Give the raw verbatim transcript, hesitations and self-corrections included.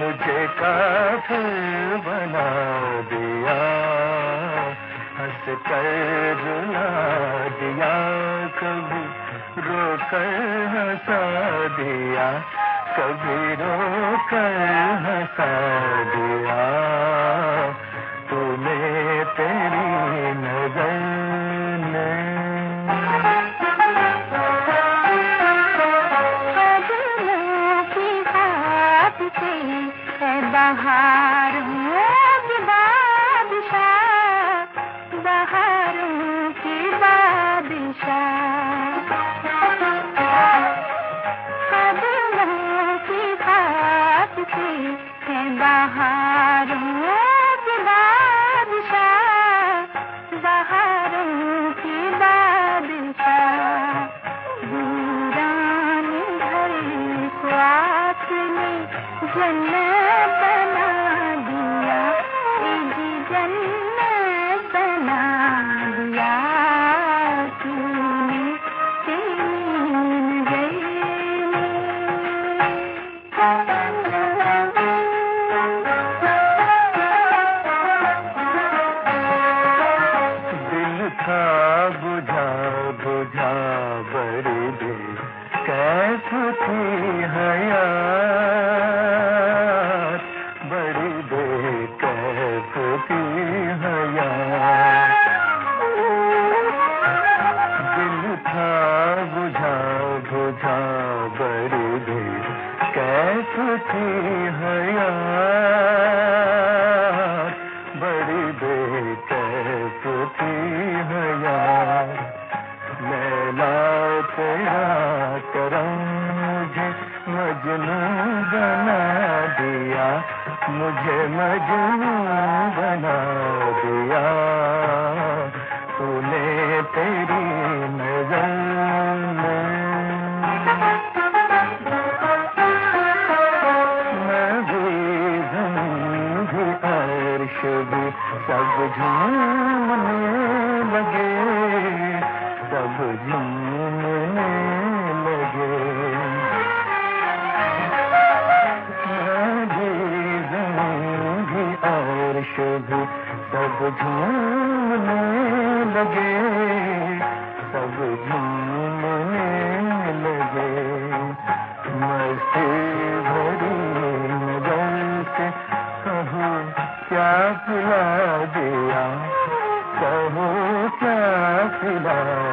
मुझे काफिर बना दिया, हंस कर रुला दिया, कभी रोकर हंसा दिया, कभी रोकर हंसा दिया। तूने तेरी नजर ने बहारों की बादशाह, बहारों की बादशाह, कदमों की बात से है बहारों की बादशाह, बहारों की बादशाह। वीरान घर को आपने जन्नत बना दिया, जी जन्नत बना दिया। तूने तेरी नजर दिल था बुझा बुझा बड़ी दे कैसे थी हयात, बड़ी बेकैफ थी हयात। दिल था बुझा बुझा बड़ी बेकैफ थी हयात, बड़ी बेकैफ थी हयात। लैला तेरा करम मुझे मजनू बना दिया, मुझे मजनू बना दिया। तूने तेरी नजर में मैं भी ज़मीन भी अर्श भी सब झूमने लगे, सब झूमने लगे। मैं भी ज़मीन भी अर्श भी सब झूमने लगे, सब झूमने लगे। मस्ती भरी नजर से कहो क्या पिला दिया, कहो क्या पिला